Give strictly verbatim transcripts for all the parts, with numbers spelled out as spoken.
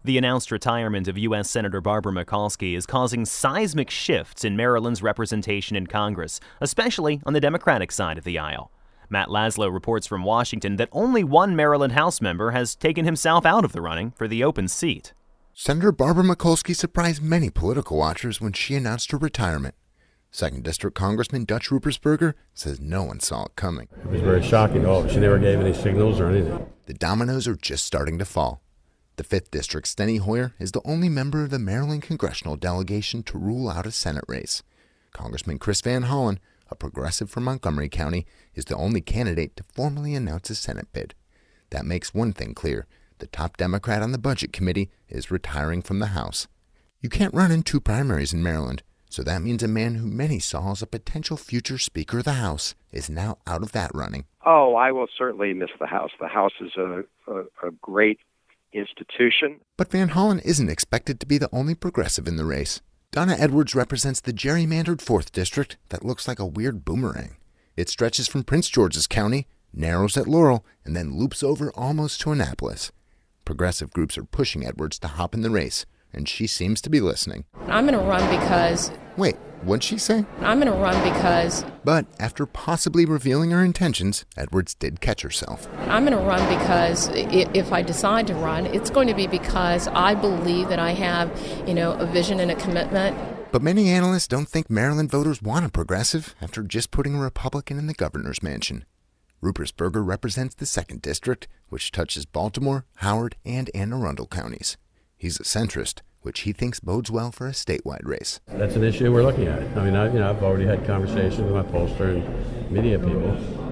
The announced retirement of U S Senator Barbara Mikulski is causing seismic shifts in Maryland's representation in Congress, especially on the Democratic side of the aisle. Matt Laszlo reports from Washington that only one Maryland House member has taken himself out of the running for the open seat. Senator Barbara Mikulski surprised many political watchers when she announced her retirement. Second District Congressman Dutch Ruppersberger says no one saw it coming. It was very shocking. Oh, she never gave any signals or anything. The dominoes are just starting to fall. The fifth District's Steny Hoyer is the only member of the Maryland congressional delegation to rule out a Senate race. Congressman Chris Van Hollen, a progressive from Montgomery County, is the only candidate to formally announce a Senate bid. That makes one thing clear. The top Democrat on the Budget Committee is retiring from the House. You can't run in two primaries in Maryland, so that means a man who many saw as a potential future Speaker of the House is now out of that running. Oh, I will certainly miss the House. The House is a, a, a great institution. But Van Hollen isn't expected to be the only progressive in the race. Donna Edwards represents the gerrymandered fourth District that looks like a weird boomerang. It stretches from Prince George's County, narrows at Laurel, and then loops over almost to Annapolis. Progressive groups are pushing Edwards to hop in the race, and she seems to be listening. I'm going to run because... Wait, what'd she say? I'm going to run because... But after possibly revealing her intentions, Edwards did catch herself. I'm going to run because if I decide to run, it's going to be because I believe that I have, you know, a vision and a commitment. But many analysts don't think Maryland voters want a progressive after just putting a Republican in the governor's mansion. Ruppersberger represents the second District, which touches Baltimore, Howard, and Anne Arundel counties. He's a centrist, which he thinks bodes well for a statewide race. That's an issue we're looking at. I mean, I, you know, I've already had conversations with my pollster and media people.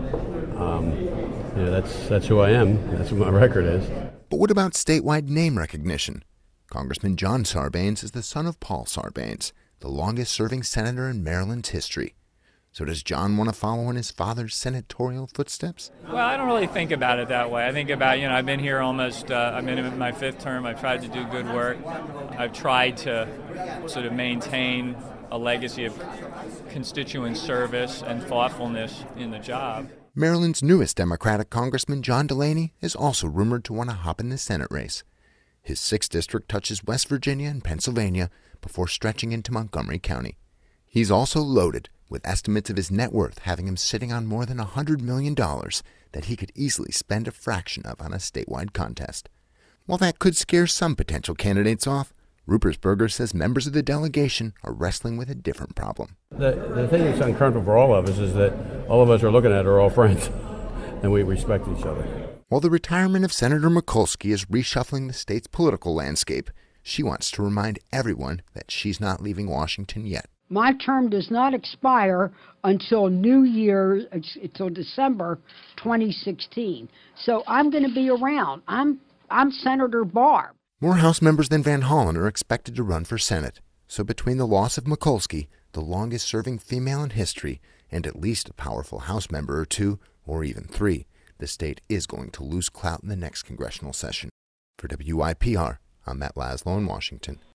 Um, you know, that's that's who I am. That's what my record is. But what about statewide name recognition? Congressman John Sarbanes is the son of Paul Sarbanes, the longest-serving senator in Maryland's history. So does John want to follow in his father's senatorial footsteps? Well, I don't really think about it that way. I think about, you know, I've been here almost, uh, I'm in my fifth term. I've tried to do good work. I've tried to sort of maintain a legacy of constituent service and thoughtfulness in the job. Maryland's newest Democratic Congressman John Delaney is also rumored to want to hop in the Senate race. His sixth District touches West Virginia and Pennsylvania before stretching into Montgomery County. He's also loaded, with estimates of his net worth having him sitting on more than one hundred million dollars that he could easily spend a fraction of on a statewide contest. While that could scare some potential candidates off, Ruppersberger says members of the delegation are wrestling with a different problem. The, the thing that's uncomfortable for all of us is that all of us are looking at are all friends, and we respect each other. While the retirement of Senator Mikulski is reshuffling the state's political landscape, she wants to remind everyone that she's not leaving Washington yet. My term does not expire until New Year, until December twenty sixteen. So I'm going to be around. I'm I'm Senator Barb. More House members than Van Hollen are expected to run for Senate. So between the loss of Mikulski, the longest-serving female in history, and at least a powerful House member or two, or even three, the state is going to lose clout in the next congressional session. For W I P R, I'm Matt Laszlo in Washington.